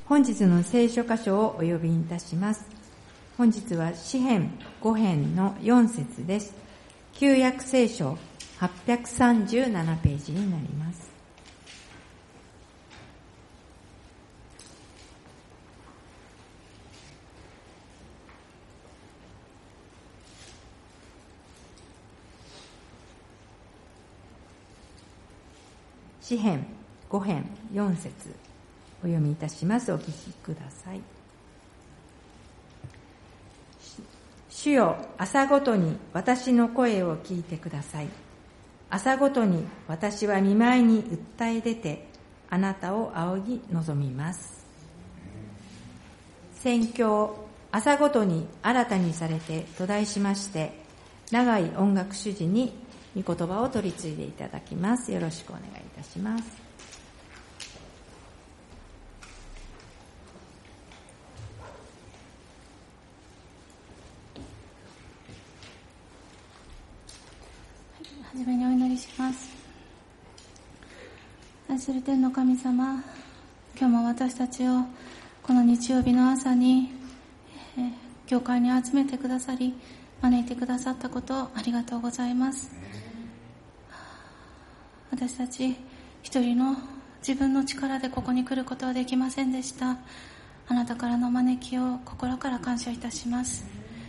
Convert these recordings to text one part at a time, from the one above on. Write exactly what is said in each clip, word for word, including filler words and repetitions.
本日の聖書箇所をお呼びいたします。本日は詩編ご編のよん節です。旧約聖書はっぴゃくさんじゅうななページになります。詩編ご編よん節お読みいたします。お聞きください。主よ、朝ごとに私の声を聞いてください。朝ごとに私は御前に訴え出て、あなたを仰ぎ望みます。宣教、朝ごとに新たにされてと題しまして、長井音楽主事に御言葉を取り次いでいただきます。よろしくお願いいたします。 はじめにお祈りします。愛する天の神様、今日も私たちをこの日曜日の朝に、えー、教会に集めてくださり、招いてくださったことありがとうございます。私たち一人の自分の力でここに来ることはできませんでした。あなたからの招きを心から感謝いたします。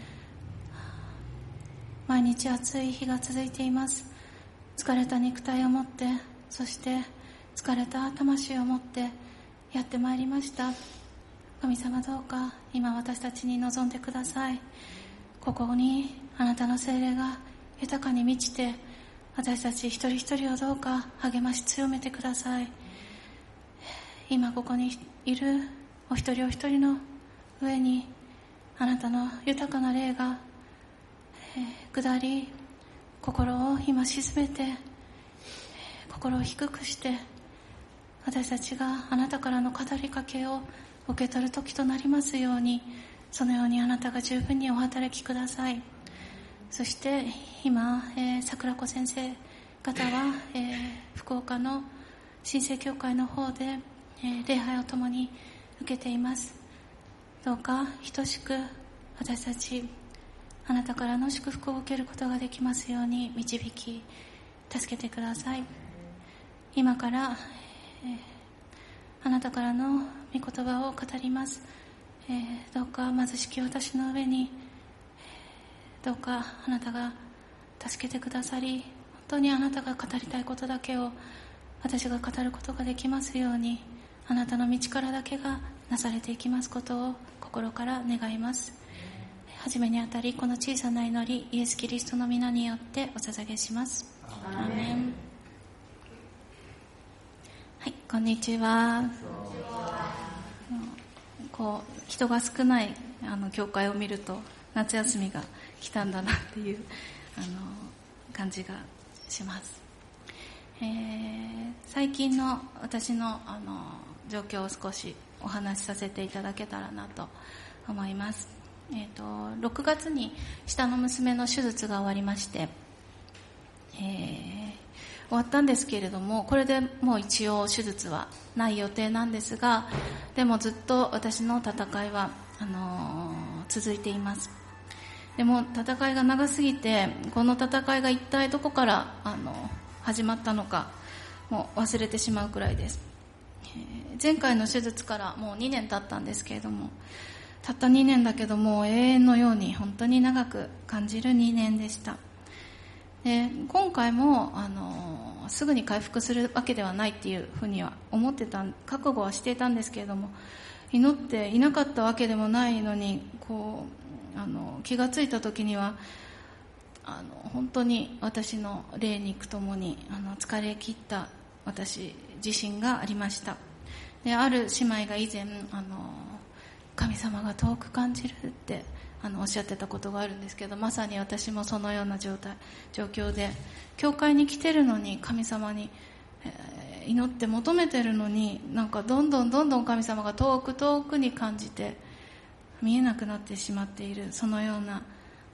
毎日暑い日が続いています。疲れた肉体を持って、そして疲れた魂を持ってやってまいりました。神様、どうか今私たちに望んでください。ここにあなたの聖霊が豊かに満ちて、私たち一人一人をどうか励まし強めてください。今ここにいるお一人お一人の上にあなたの豊かな霊が、えー、下り、心を今沈めて、心を低くして、私たちがあなたからの語りかけを受け取る時となりますように、そのようにあなたが十分にお働きください。そして今、えー、桜子先生方は、えー、福岡の新生教会の方で、えー、礼拝を共に受けています。どうか等しく私たちあなたからの祝福を受けることができますように導き助けてください。今から、えー、あなたからの御言葉を語ります。えー、どうか貧しき私の上に、どうかあなたが助けてくださり、本当にあなたが語りたいことだけを私が語ることができますように、あなたの道からだけがなされていきますことを心から願います。はじめにあたりこの小さな祈り、イエス・キリストの皆によってお捧げします。アーメン。はい、こんにちは。こう人が少ないあの教会を見ると夏休みが来たんだなっていうあの感じがします。えー、最近の私のあの状況を少しお話しさせていただけたらなと思います。えーと、ろくがつに下の娘の手術が終わりまして、えー、終わったんですけれども、これでもう一応手術はない予定なんですが、でもずっと私の戦いはあのー、続いています。でも戦いが長すぎて、この戦いが一体どこからあの始まったのかもう忘れてしまうくらいです。えー、前回の手術からもうにねん経ったんですけれども、たったにねんだけども永遠のように本当に長く感じるにねんでした。で今回もあのすぐに回復するわけではないっていうふうには思ってた、覚悟はしていたんですけれども、祈っていなかったわけでもないのに、こうあの気がついた時にはあの本当に私の霊肉ともにあの疲れ切った私自身がありました。である姉妹が以前あの神様が遠く感じるってあのおっしゃってたことがあるんですけど、まさに私もそのような状態状況で、教会に来てるのに神様に、えー、祈って求めてるのに、なんかどんどんどんどん神様が遠く遠くに感じて見えなくなってしまっている、そのような、あのー、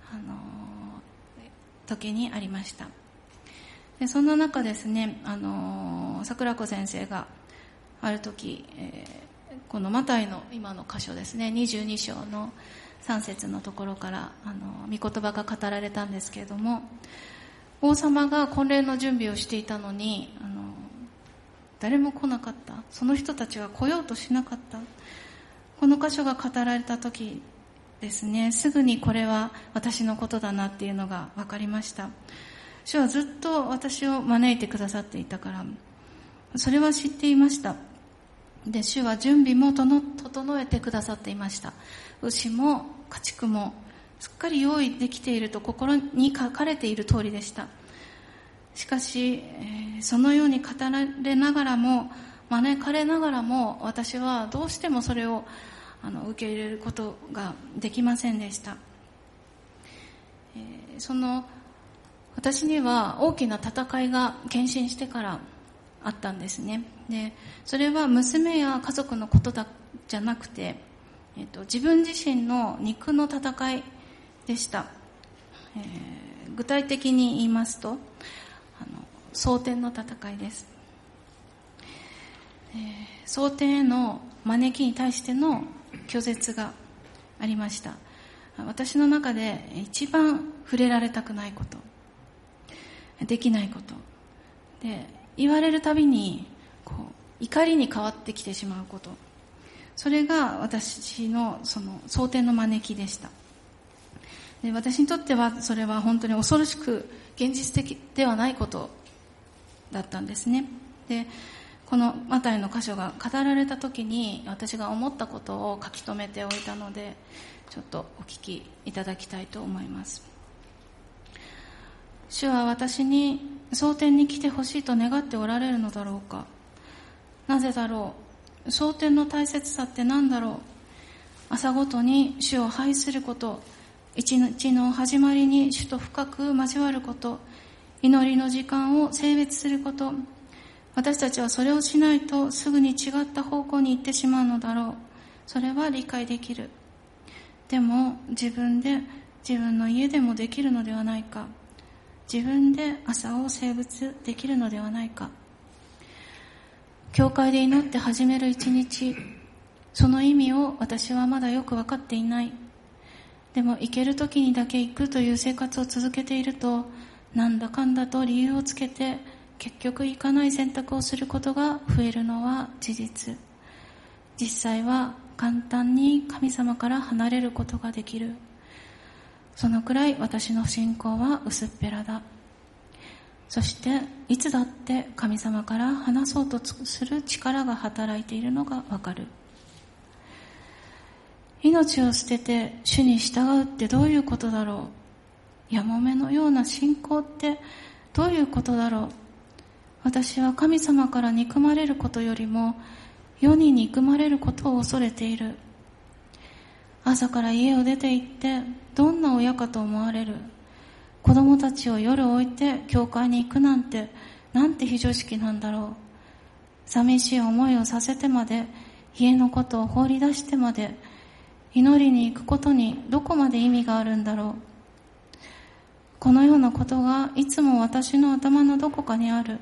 時にありました。でそんな中ですね、あのー、桜子先生がある時、えーこのマタイの今の箇所ですね、にじゅうに章のさん節のところからあの御言葉が語られたんですけれども、王様が婚礼の準備をしていたのにあの誰も来なかった。その人たちは来ようとしなかった。この箇所が語られた時ですね、すぐにこれは私のことだなっていうのが分かりました。主はずっと私を招いてくださっていたから、それは知っていました。で、主は準備も整えてくださっていました。牛も家畜もすっかり用意できていると心に書かれている通りでした。しかし、えー、そのように語られながらも、招かれながらも、私はどうしてもそれをあの受け入れることができませんでした。えー、その私には大きな戦いが献身してからあったんですね。で、それは娘や家族のことだじゃなくて、えっと、自分自身の肉の戦いでした。えー、具体的に言いますと、あの蒼天の戦いです。えー、蒼天への招きに対しての拒絶がありました。私の中で一番触れられたくないこと、できないことで、言われるたびにこう怒りに変わってきてしまうこと、それが私のその蒼天の招きでした。で、私にとってはそれは本当に恐ろしく現実的ではないことだったんですね。で、このマタイの箇所が語られた時に私が思ったことを書き留めておいたので、ちょっとお聞きいただきたいと思います。主は私に蒼天に来てほしいと願っておられるのだろうか。なぜだろう。蒼天の大切さって何だろう。朝ごとに主を拝すること、一日の始まりに主と深く交わること、祈りの時間を性別すること。私たちはそれをしないとすぐに違った方向に行ってしまうのだろう。それは理解できる。でも自分で自分の家でもできるのではないか。自分で朝を性別できるのではないか。教会で祈って始める一日、その意味を私はまだよく分かっていない。でも行ける時にだけ行くという生活を続けていると、なんだかんだと理由をつけて結局行かない選択をすることが増えるのは事実。実際は簡単に神様から離れることができる。そのくらい私の信仰は薄っぺらだ。そしていつだって神様から離そうとする力が働いているのがわかる。命を捨てて主に従うってどういうことだろう。やもめのような信仰ってどういうことだろう。私は神様から憎まれることよりも世に憎まれることを恐れている。朝から家を出て行ってどんな親かと思われる。子供たちを夜置いて教会に行くなんてなんて非常識なんだろう。寂しい思いをさせてまで、家のことを放り出してまで祈りに行くことにどこまで意味があるんだろう。このようなことがいつも私の頭のどこかにある。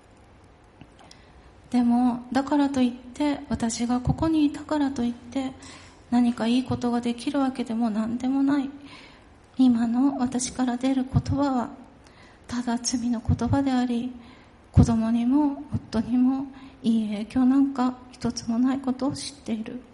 でもだからといって私がここにいたからといって何かいいことができるわけでも何でもない。今の私から出る言葉はただ罪の言葉であり、子供にも夫にもいい影響なんか一つもないことを知っている。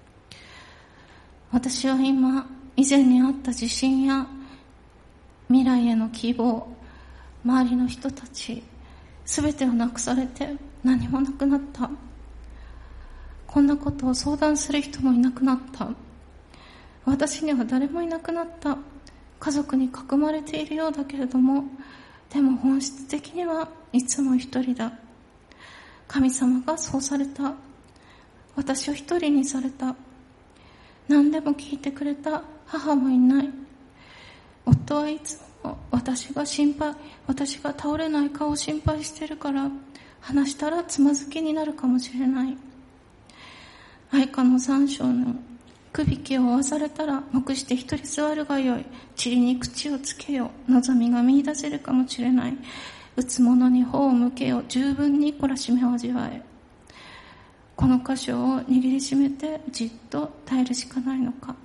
私は今以前にあった自信や未来への希望、周りの人たちすべてをなくされて何もなくなった。こんなことを相談する人もいなくなった。私には誰もいなくなった。家族に囲まれているようだけれども、でも本質的にはいつも一人だ。神様がそうされた。私を一人にされた。何でも聞いてくれた母もいない。夫はいつも私が心配、私が倒れないかを心配してるから、話したらつまずきになるかもしれない。愛花の三章のくびきを負わされたら黙して一人座るがよい。塵に口をつけよ。望みが見出せるかもしれない。打つ者に頬を向けよ。十分に懲らしめを味わえ。 この箇所を握りしめてじっと耐えるしかないのか。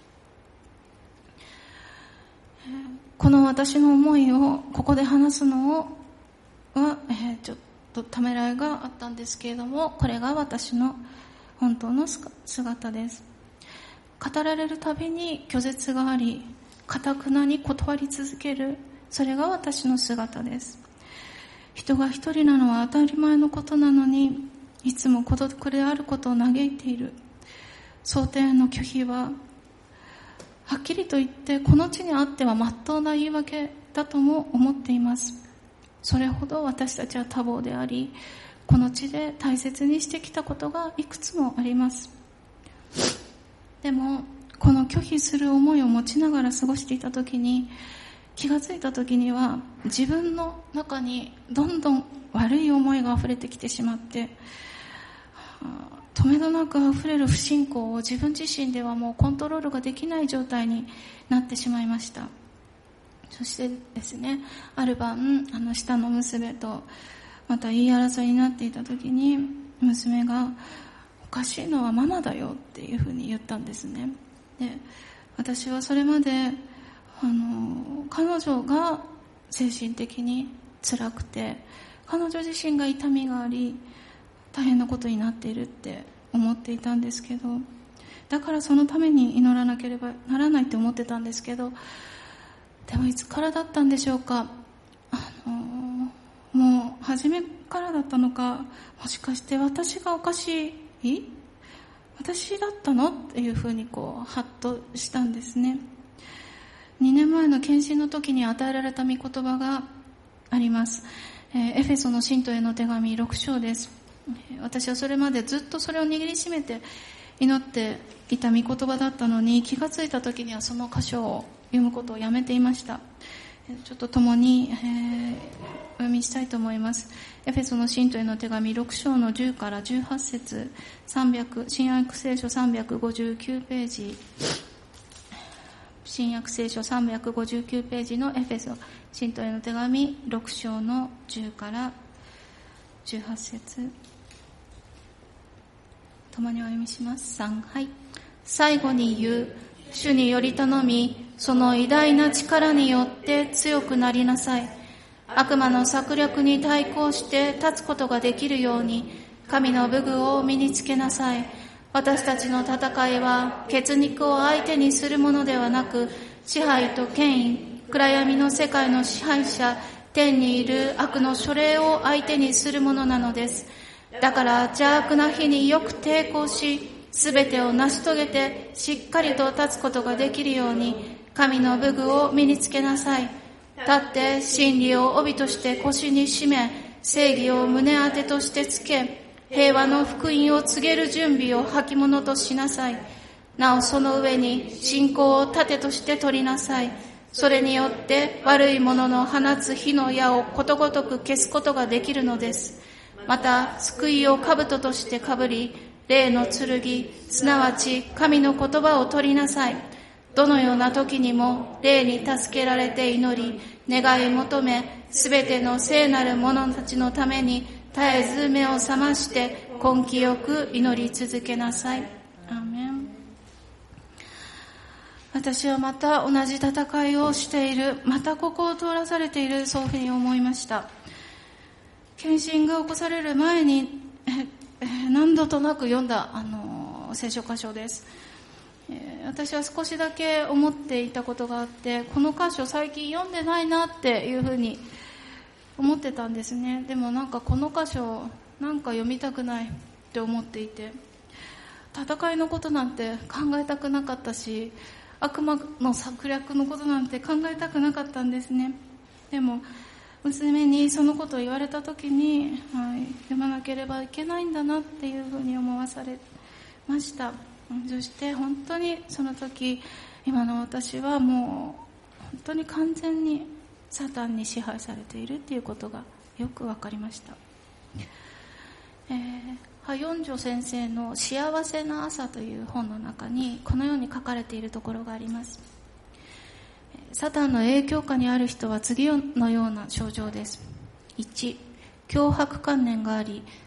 この私の思いをここで話すのをは、えー、ちょっとためらいがあったんですけれども、これが私の本当の姿です。語られるたびに拒絶があり、堅くなに断り続ける、それが私の姿です。人が一人なのは当たり前のことなのに、いつも孤独であることを嘆いている。想定の拒否ははっきりと言ってこの地にあっては真っ当な言い訳だとも思っています。それほど私たちは多忙であり、この地で大切にしてきたことがいくつもあります。でもこの拒否する思いを持ちながら過ごしていた時に、気がついた時には自分の中にどんどん悪い思いが溢れてきてしまって、止めどなく溢れる不信仰を自分自身ではもうコントロールができない状態になってしまいました。そしてですね、ある晩、あの下の娘とまた言い争いになっていた時に、娘がおかしいのはママだよっていうふうに言ったんですね。で、私はそれまであの彼女が精神的に辛くて、彼女自身が痛みがあり大変なことになっているって思っていたんですけど、だからそのために祈らなければならないって思ってたんですけど、でもいつからだったんでしょうか。あのもう初めからだったのか、もしかして私がおかしい私だったのっていうふうにこうハッとしたんですね。にねんまえの献身の時に与えられた御言葉があります。エフェソの信徒への手紙ろく章です。私はそれまでずっとそれを握りしめて祈っていた御言葉だったのに、気がついた時にはその箇所を読むことをやめていました。ちょっと共に、えー、お読みしたいと思います。エフェソの信徒への手紙ろく章のじゅうからじゅうはち節、さんびゃく新約聖書さんびゃくごじゅうきゅうページ、新約聖書さんびゃくごじゅうきゅうページのエフェソ信徒への手紙ろく章のじゅうからじゅうはち節、共にお読みします。さん、はい。最後に言う、主により頼み、その偉大な力によって強くなりなさい。悪魔の策略に対抗して立つことができるように、神の武具を身につけなさい。私たちの戦いは血肉を相手にするものではなく、支配と権威、暗闇の世界の支配者、天にいる悪の書類を相手にするものなのです。だから邪悪な日によく抵抗し、すべてを成し遂げてしっかりと立つことができるように、神の武具を身につけなさい。立って真理を帯として腰に締め、正義を胸当てとしてつけ、平和の福音を告げる準備を履物としなさい。なおその上に信仰を盾として取りなさい。それによって悪いものの放つ火の矢をことごとく消すことができるのです。また救いを兜としてかぶり、霊の剣、すなわち神の言葉を取りなさい。どのような時にも霊に助けられて祈り、願い求め、すべての聖なる者たちのために絶えず目を覚まして根気よく祈り続けなさい。アーメン。私はまた同じ戦いをしている、またここを通らされている、そういうふうに思いました。献身が起こされる前に何度となく読んだあの聖書箇所です。私は少しだけ思っていたことがあって、この箇所最近読んでないなっていうふうに思ってたんですね。でもなんかこの箇所なんか読みたくないって思っていて、戦いのことなんて考えたくなかったし、悪魔の策略のことなんて考えたくなかったんですね。でも娘にそのことを言われた時に、はい、読まなければいけないんだなっていうふうに思わされました。そして本当にその時、今の私はもう本当に完全にサタンに支配されているっていうことがよくわかりました。えー、ハヨンジョ先生の幸せな朝という本の中にこのように書かれているところがあります。サタンの影響下にある人は次のような症状です。いち、脅迫観念があり、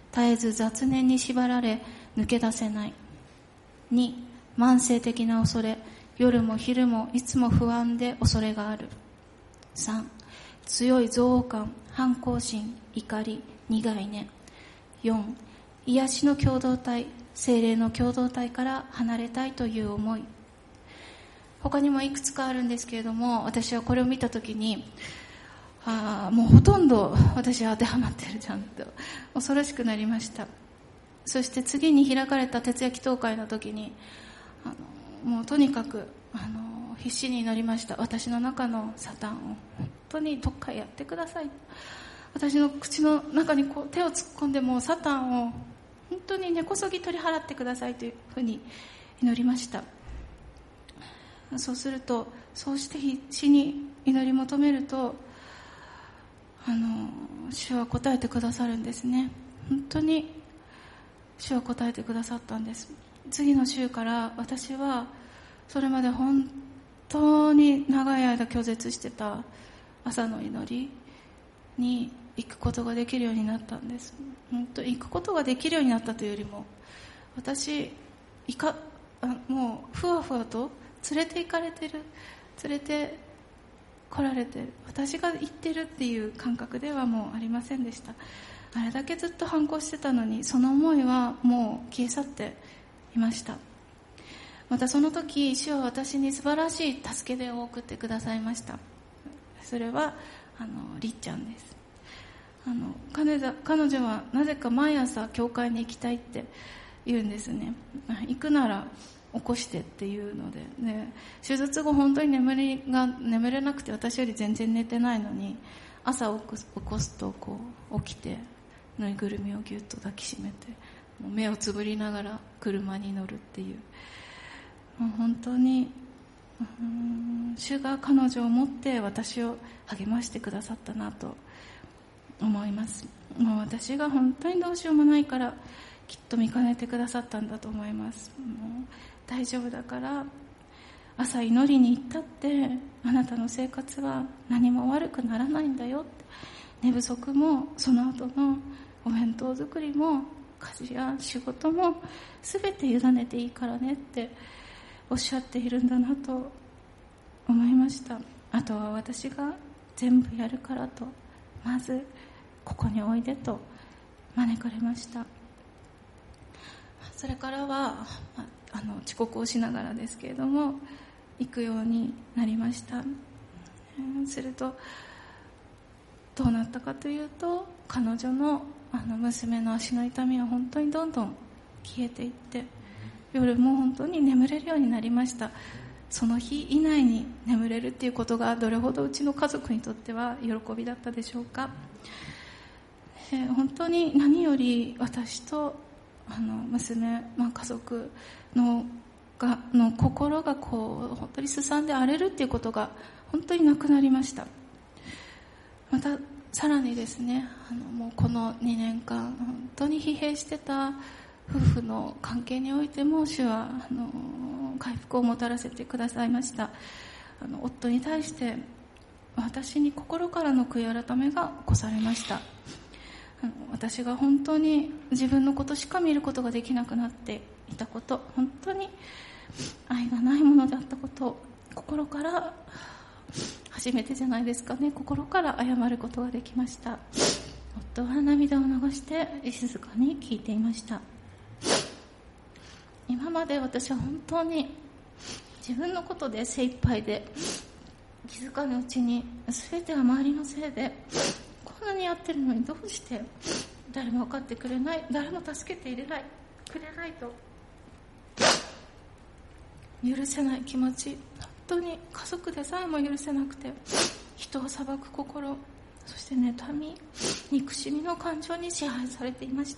絶えず雑念に縛られ抜け出せない。に、慢性的な恐れ、夜も昼もいつも不安で恐れがある。さん、強い憎悪感、反抗心、怒り、苦い念。よん、癒しの共同体、精霊の共同体から離れたいという思い。他にもいくつかあるんですけれども、私はこれを見たときに、ああ、もうほとんど私は当てはまってるじゃんと恐ろしくなりました。そして次に開かれた徹夜祈祷会の時に、あのもうとにかくあの必死になりました。私の中のサタンを本当にどっかやってください。私の口の中にこう手を突っ込んで、もうサタンを本当に根こそぎ取り払ってくださいというふうに祈りました。そうすると、そうして必死に祈り求めると、あの主は答えてくださるんですね。本当に主は答えてくださったんです。次の週から私はそれまで本当に長い間拒絶してた朝の祈りに行くことができるようになったんです。本当行くことができるようになったというよりも、私いかあもうふわふわと連れて行かれてる、連れて来られてる、私が行ってるっていう感覚ではもうありませんでした。あれだけずっと反抗してたのに、その思いはもう消え去っていました。またその時、主は私に素晴らしい助け手を送ってくださいました。それはあのりっちゃんです。あの 彼, 彼女はなぜか毎朝教会に行きたいって言うんですね。行くなら起こしてっていうので、ね、手術後本当に眠りが眠れなくて、私より全然寝てないのに、朝起こす、起こすとこう起きてぬいぐるみをぎゅっと抱きしめて、もう目をつぶりながら車に乗るっていう、もう本当にうーん主が彼女を持って私を励ましてくださったなと思います。もう私が本当にどうしようもないからきっと見かねてくださったんだと思います。もう大丈夫だから、朝祈りに行ったってあなたの生活は何も悪くならないんだよって、寝不足もその後のお弁当作りも家事や仕事も全て委ねていいからねっておっしゃっているんだなと思いました。あとは私が全部やるからと、まずここにおいでと招かれました。それからはあの遅刻をしながらですけれども行くようになりました。するとどうなったかというと、彼女のあの娘の足の痛みは本当にどんどん消えていって、夜も本当に眠れるようになりました。その日以内に眠れるっていうことがどれほどうちの家族にとっては喜びだったでしょうか。えー、本当に何より私とあの娘、まあ、家族のがの心がこう本当にすさんで荒れるっていうことが本当になくなりました。またさらにですね、あのもうこのにねんかん本当に疲弊してた夫婦の関係においても主はあの回復をもたらせてくださいました。あの夫に対して私に心からの悔い改めが起こされました。あの私が本当に自分のことしか見ることができなくなっていたこと、本当に愛がないものであったことを心から初めてじゃないですかね、心から謝ることができました。夫は涙を流して静かに聞いていました。今まで私は本当に自分のことで精一杯で、気づかぬうちに全ては周りのせいで、こんなにやってるのにどうして誰も分かってくれない、誰も助けていれないくれないと許せない気持ち、本当に家族でさえも許せなくて、人を裁く心、そして妬み、憎しみの感情に支配されていました。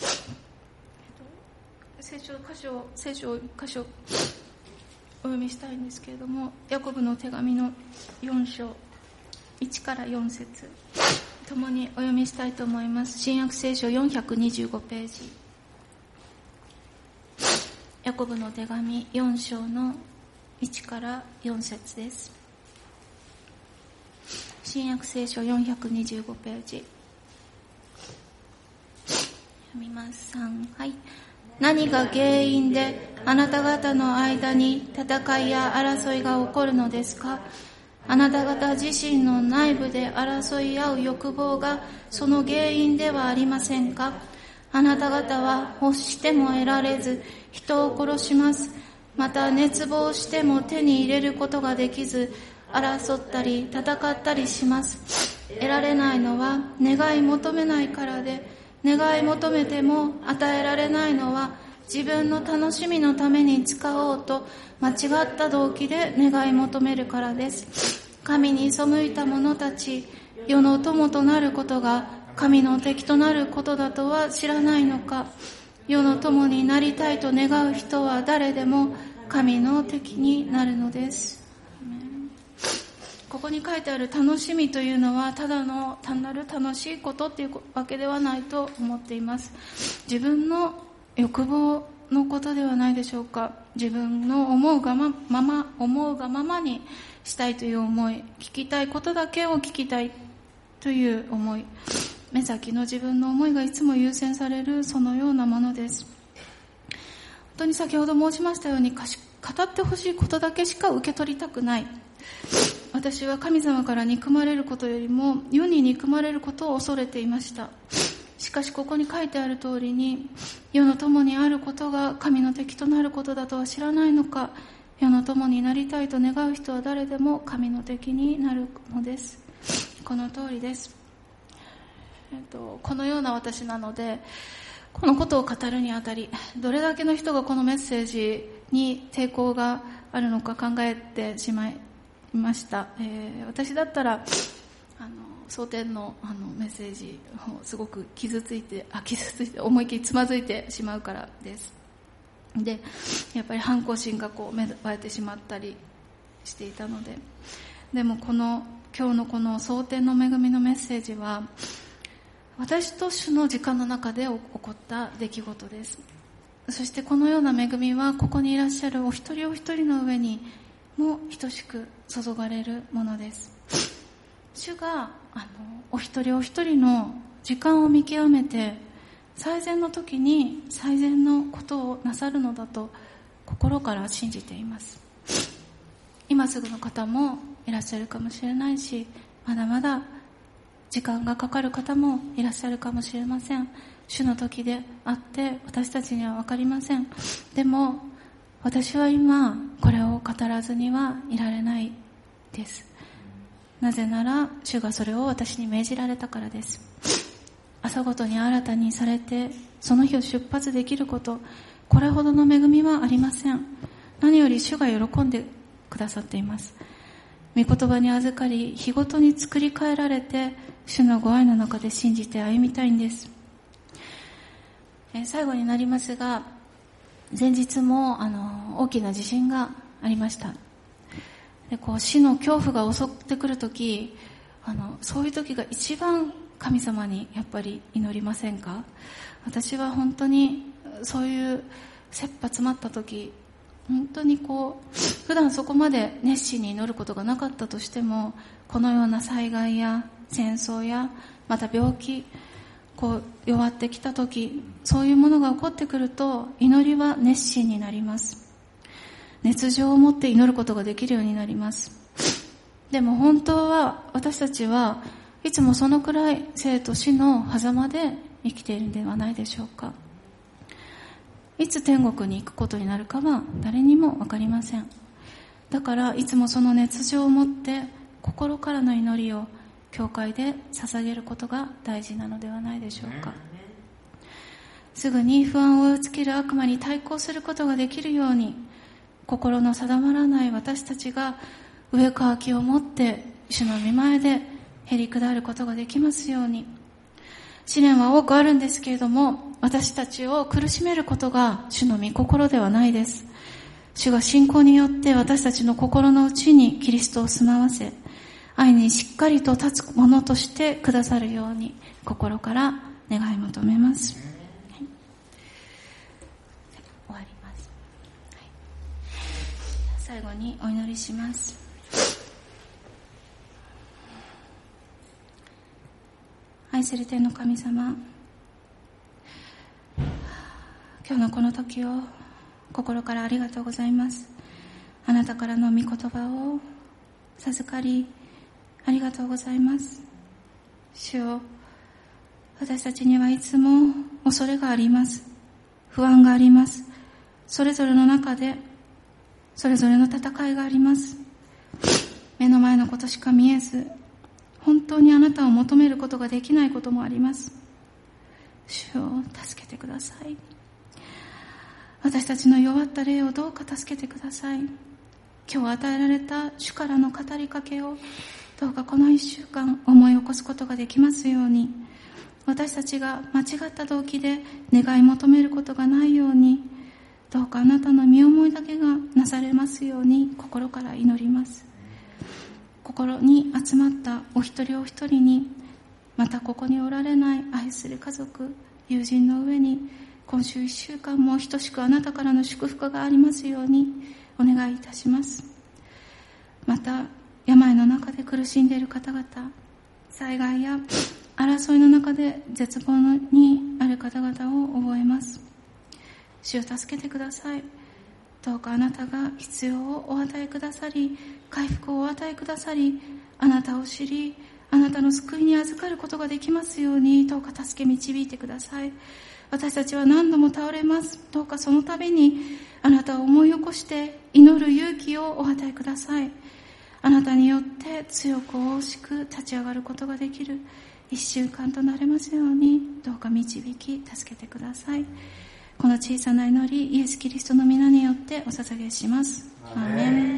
聖書箇所聖書箇所お読みしたいんですけれども、ヤコブの手紙のよん章いちからよん節共にお読みしたいと思います。新約聖書よんひゃくにじゅうごページ、ヤコブの手紙よん章のいちからよん節です。新約聖書よんひゃくにじゅうごページ、 読みます。さん、はい。何が原因であなた方の間に戦いや争いが起こるのですか？あなた方自身の内部で争い合う欲望がその原因ではありませんか？あなた方は欲しても得られず人を殺します。また熱望しても手に入れることができず争ったり戦ったりします。得られないのは願い求めないからで、願い求めても与えられないのは自分の楽しみのために使おうと間違った動機で願い求めるからです。神に背いた者たち、世の友となることが神の敵となることだとは知らないのか。世の友になりたいと願う人は誰でも神の敵になるのです。ここに書いてある楽しみというのはただの単なる楽しいことっていうわけではないと思っています。自分の欲望のことではないでしょうか。自分の思うがまま思うがままにしたいという思い、聞きたいことだけを聞きたいという思い、目先の自分の思いがいつも優先される、そのようなものです。本当に先ほど申しましたように、語ってほしいことだけしか受け取りたくない。私は神様から憎まれることよりも世に憎まれることを恐れていました。しかしここに書いてある通りに、世の友にあることが神の敵となることだとは知らないのか。世の友になりたいと願う人は誰でも神の敵になるのです。この通りです。えっと、このような私なので、このことを語るにあたり、どれだけの人がこのメッセージに抵抗があるのか考えてしまいました。えー、私だったらあの蒼天のあのメッセージをすごく傷ついてあ傷ついて思いっきりつまずいてしまうからです。でやっぱり反抗心がこう芽生えてしまったりしていたので、でもこの今日のこの蒼天の恵みのメッセージは私と主の時間の中で起こった出来事です。そしてこのような恵みはここにいらっしゃるお一人お一人の上にも等しく注がれるものです。主があのお一人お一人の時間を見極めて最善の時に最善のことをなさるのだと心から信じています。今すぐの方もいらっしゃるかもしれないし、まだまだ時間がかかる方もいらっしゃるかもしれません。主の時であって私たちには分かりません。でも私は今これを語らずにはいられないです。なぜなら主がそれを私に命じられたからです。朝ごとに新たにされてその日を出発できること、これほどの恵みはありません。何より主が喜んでくださっています。御言葉に預かり日ごとに作り変えられて主のご愛の中で信じて歩みたいんです。え最後になりますが、前日もあの大きな地震がありました。でこう死の恐怖が襲ってくるとき、あのそういう時が一番神様にやっぱり祈りませんか？私は本当にそういう切羽詰まった時、本当にこう普段そこまで熱心に祈ることがなかったとしても、このような災害や戦争やまた病気、こう弱ってきた時、そういうものが起こってくると祈りは熱心になります。熱情を持って祈ることができるようになります。でも本当は私たちはいつもそのくらい生と死の狭間で生きているのではないでしょうか。いつ天国に行くことになるかは誰にもわかりません。だからいつもその熱情を持って心からの祈りを教会で捧げることが大事なのではないでしょうか。すぐに不安を追いつける悪魔に対抗することができるように、心の定まらない私たちが上かきを持って主の御前でへり下ることができますように。試練は多くあるんですけれども、私たちを苦しめることが主の御心ではないです。主が信仰によって私たちの心の内にキリストを住まわせ、愛にしっかりと立つものとしてくださるように心から願い求めます。はい、終わります。はい、最後にお祈りします。愛する天の神様、 今日のこの時を心からありがとうございます。あなたからの御言葉を授かりありがとうございます。主よ、私たちにはいつも恐れがあります。不安があります。それぞれの中でそれぞれの戦いがあります。目の前のことしか見えず、本当にあなたを求めることができないこともあります。主よ、助けてください。私たちの弱った霊をどうか助けてください。今日与えられた主からの語りかけをどうかこの一週間思い起こすことができますように、私たちが間違った動機で願い求めることがないように、どうかあなたの身思いだけがなされますように心から祈ります。心に集まったお一人お一人に、またここにおられない愛する家族、友人の上に今週一週間も等しくあなたからの祝福がありますようにお願いいたします。また病の中で苦しんでいる方々、災害や争いの中で絶望にある方々を覚えます。主を助けてください。どうかあなたが必要をお与えくださり、回復をお与えくださり、あなたを知り、あなたの救いに預かることができますように、どうか助け導いてください。私たちは何度も倒れます。どうかその度にあなたを思い起こして祈る勇気をお与えください。あなたによって強く大しく立ち上がることができる一週間となれますように、どうか導き助けてください。この小さな祈り、イエス・キリストの皆によってお捧げします。アーメン。